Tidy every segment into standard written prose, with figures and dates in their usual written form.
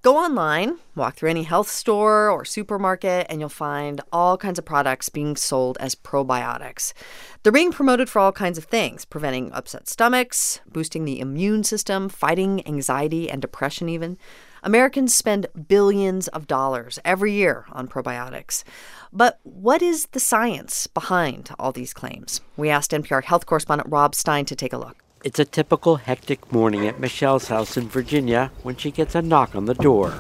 Go online, walk through any health store or supermarket, and you'll find all kinds of products being sold as probiotics. They're being promoted for all kinds of things, preventing upset stomachs, boosting the immune system, fighting anxiety and depression even. Americans spend billions of dollars every year on probiotics. But what is the science behind all these claims? We asked NPR health correspondent Rob Stein to take a look. It's a typical hectic morning at Michelle's house in Virginia when she gets a knock on the door.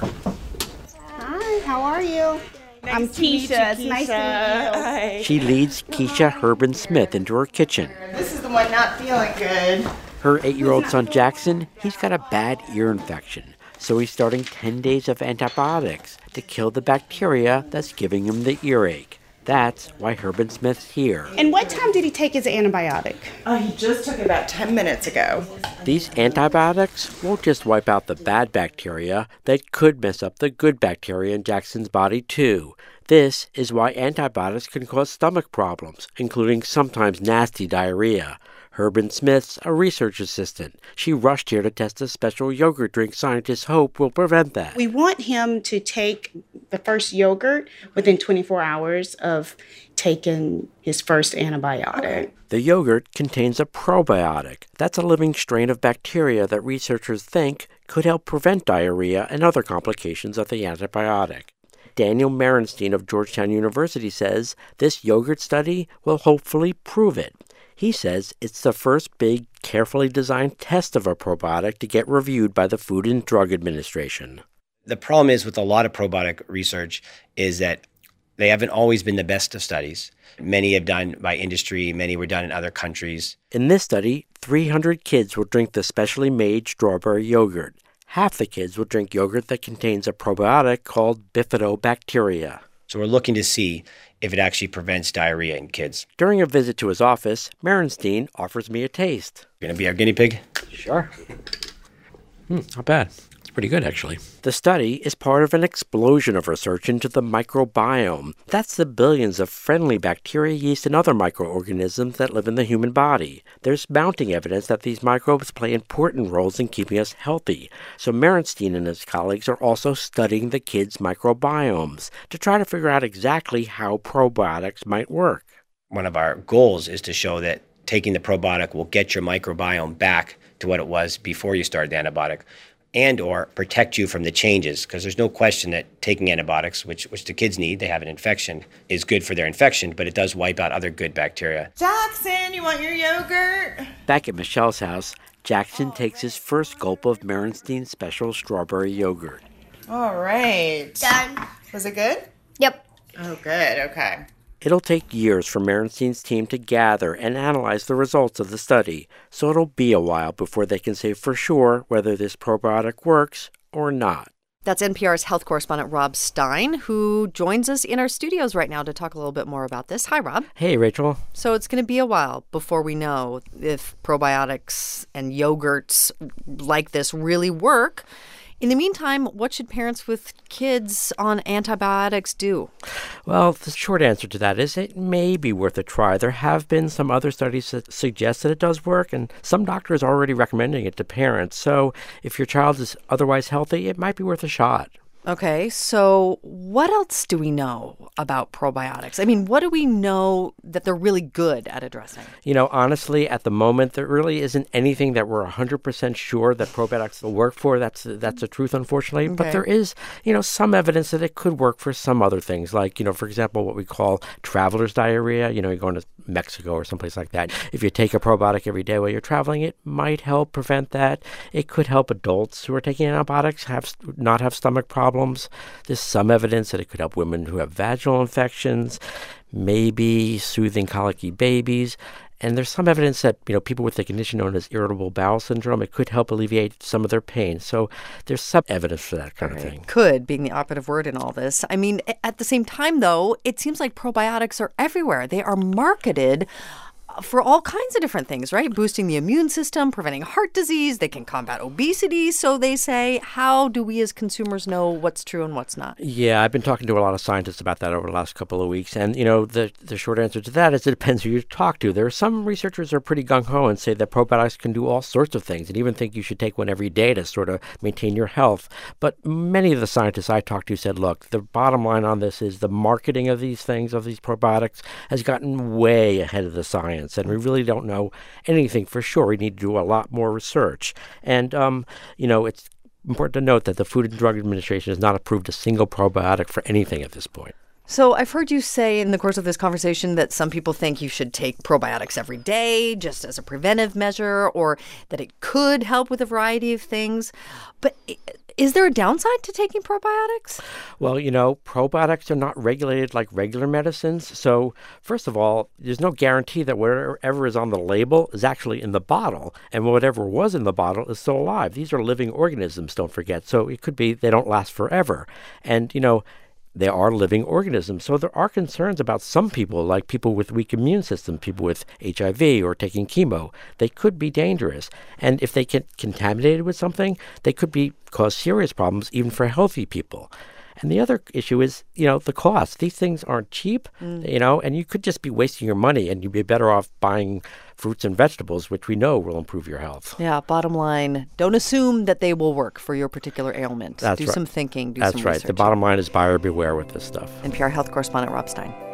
Hi, how are you? I'm Keisha. It's nice to meet you. She leads Keisha Herbin Smith into her kitchen. This is the one not feeling good. Her 8-year-old son Jackson, he's got a bad ear infection. So he's starting 10 days of antibiotics to kill the bacteria that's giving him the earache. That's why Herbin Smith's here. And what time did he take his antibiotic? Oh, he just took it about 10 minutes ago. These antibiotics won't just wipe out the bad bacteria. They could mess up the good bacteria in Jackson's body, too. This is why antibiotics can cause stomach problems, including sometimes nasty diarrhea. Herbin Smith's a research assistant. She rushed here to test a special yogurt drink scientists hope will prevent that. We want him to take the first yogurt within 24 hours of taking his first antibiotic. The yogurt contains a probiotic. That's a living strain of bacteria that researchers think could help prevent diarrhea and other complications of the antibiotic. Daniel Merenstein of Georgetown University says this yogurt study will hopefully prove it. He says it's the first big, carefully designed test of a probiotic to get reviewed by the Food and Drug Administration. The problem is with a lot of probiotic research is that they haven't always been the best of studies. Many have done by industry, many were done in other countries. In this study, 300 kids will drink the specially made strawberry yogurt. Half the kids will drink yogurt that contains a probiotic called bifidobacteria. So we're looking to see if it actually prevents diarrhea in kids. During a visit to his office, Merenstein offers me a taste. You gonna be our guinea pig? Sure. Not bad. It's pretty good, actually. The study is part of an explosion of research into the microbiome. That's the billions of friendly bacteria, yeast, and other microorganisms that live in the human body. There's mounting evidence that these microbes play important roles in keeping us healthy. So Merenstein and his colleagues are also studying the kids' microbiomes to try to figure out exactly how probiotics might work. One of our goals is to show that taking the probiotic will get your microbiome back to what it was before you started the antibiotic, and or protect you from the changes, because there's no question that taking antibiotics, which the kids need, they have an infection, is good for their infection, but it does wipe out other good bacteria. Jackson, you want your yogurt? Back at Michelle's house, Jackson takes his first gulp of Merenstein's special strawberry yogurt. All right. Done. Was it good? Yep. Oh, good. Okay. It'll take years for Merenstein's team to gather and analyze the results of the study, so it'll be a while before they can say for sure whether this probiotic works or not. That's NPR's health correspondent Rob Stein, who joins us in our studios right now to talk a little bit more about this. Hi, Rob. Hey, Rachel. So it's going to be a while before we know if probiotics and yogurts like this really work. In the meantime, what should parents with kids on antibiotics do? Well, the short answer to that is it may be worth a try. There have been some other studies that suggest that it does work, and some doctors are already recommending it to parents. So if your child is otherwise healthy, it might be worth a shot. Okay, so what else do we know about probiotics? I mean, what do we know that they're really good at addressing? You know, honestly, at the moment, there really isn't anything that we're 100% sure that probiotics will work for. That's the truth, unfortunately. Okay. But there is, some evidence that it could work for some other things, like, for example, what we call traveler's diarrhea. You're going to Mexico or someplace like that. If you take a probiotic every day while you're traveling, it might help prevent that. It could help adults who are taking antibiotics not have stomach problems. There's some evidence that it could help women who have vaginal infections, maybe soothing colicky babies. And there's some evidence that, people with the condition known as irritable bowel syndrome, it could help alleviate some of their pain. So there's some evidence for that kind of thing. Could being the operative word in all this. I mean, at the same time, though, it seems like probiotics are everywhere. They are marketed for all kinds of different things, right? Boosting the immune system, preventing heart disease. They can combat obesity, so they say. How do we as consumers know what's true and what's not? Yeah, I've been talking to a lot of scientists about that over the last couple of weeks. And, the short answer to that is it depends who you talk to. There are some researchers who are pretty gung-ho and say that probiotics can do all sorts of things and even think you should take one every day to sort of maintain your health. But many of the scientists I talked to said, look, the bottom line on this is the marketing of these things, of these probiotics, has gotten way ahead of the science. And we really don't know anything for sure. We need to do a lot more research. And, it's important to note that the Food and Drug Administration has not approved a single probiotic for anything at this point. So I've heard you say in the course of this conversation that some people think you should take probiotics every day just as a preventive measure, or that it could help with a variety of things. But is there a downside to taking probiotics? Well, probiotics are not regulated like regular medicines. So, first of all, there's no guarantee that whatever is on the label is actually in the bottle. And whatever was in the bottle is still alive. These are living organisms, don't forget. So it could be they don't last forever. And, they are living organisms. So there are concerns about some people, like people with weak immune systems, people with HIV or taking chemo. They could be dangerous. And if they get contaminated with something, they could cause serious problems even for healthy people. And the other issue is, the cost. These things aren't cheap, and you could just be wasting your money, and you'd be better off buying fruits and vegetables, which we know will improve your health. Yeah, bottom line, don't assume that they will work for your particular ailment. That's do right. some thinking, do That's some right. research. The bottom line is buyer beware with this stuff. NPR health correspondent Rob Stein.